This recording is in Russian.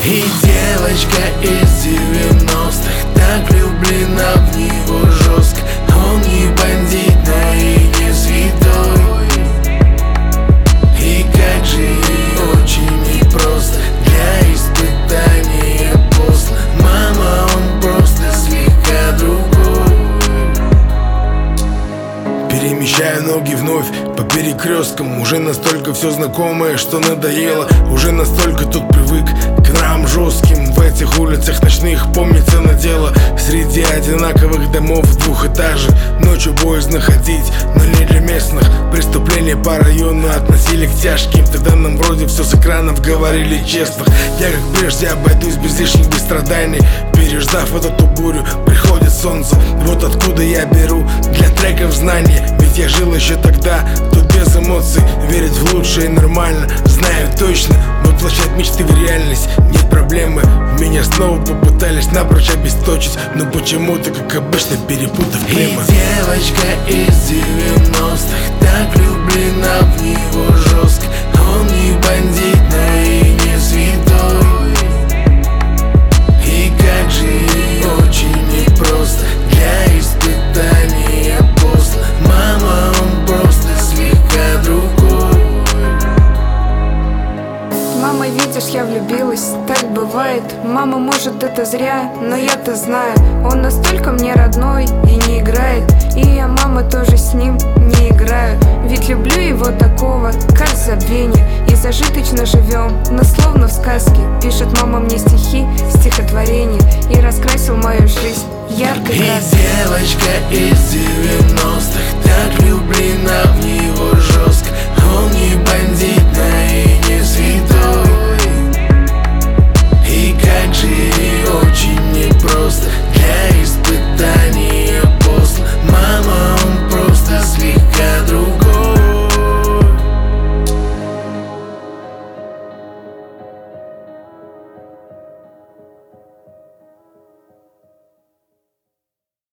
И девочка из 90-х так влюблена в него жестко. Он не бандит, но и не святой. И как же ей очень непросто, для испытания поздно. Мама, он просто слегка другой. Перемещаю ноги вновь по перекресткам. Уже настолько все знакомое, что надоело. Уже настолько тут привык к нам жестким. В этих улицах ночных помнится на дело. Среди одинаковых домов двухэтажек. Ночью боязно ходить, но не для местных. Преступления по району относили к тяжким. Тогда нам вроде все с экранов говорили честно. Я как прежде обойдусь без лишних страданий. Переждав эту бурю, приходит солнце. Вот откуда я беру для треков знания. Ведь я жил еще тогда, тут без эмоций. Верить в лучшее нормально, знаю точно. Воплощать мечты в реальность нет проблемы. Меня снова попытались напрочь обесточить, но почему-то, как обычно, перепутав темы. И девочка из 90-х так влюблена в него жестко. Он не бандит, но и не святой. И как же ей очень непросто, для испытания поздно. Мама, он просто слегка другой. Мама, видишь, я влюбилась, так бывает. Мама, может, это зря, но я-то знаю, он настолько мне родной и не играет. И я, мама, тоже с ним не играю. Ведь люблю его такого, как забвение. И зажиточно живем, но словно в сказке. Пишет мама мне стихи, стихотворения. И раскрасил мою